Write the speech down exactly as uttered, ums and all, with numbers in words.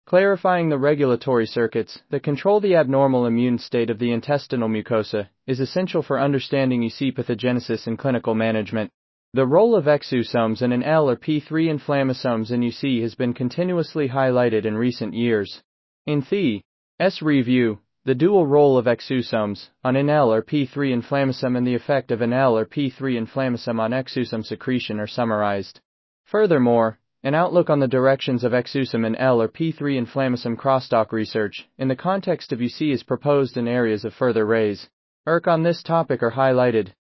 Clarifying the regulatory circuits that control the abnormal immune state of the intestinal mucosa is essential for understanding U C pathogenesis and clinical management. The role of exosomes and an L or P three inflammasomes in U C has been continuously highlighted in recent years. In the S review, the dual role of exosomes on an L or P three inflammasome and the effect of an L or P three inflammasome on exosome secretion are summarized. Furthermore, an outlook on the directions of exosome and L or P three inflammasome crosstalk research in the context of U C is proposed in areas of further raise. E R C on this topic are highlighted.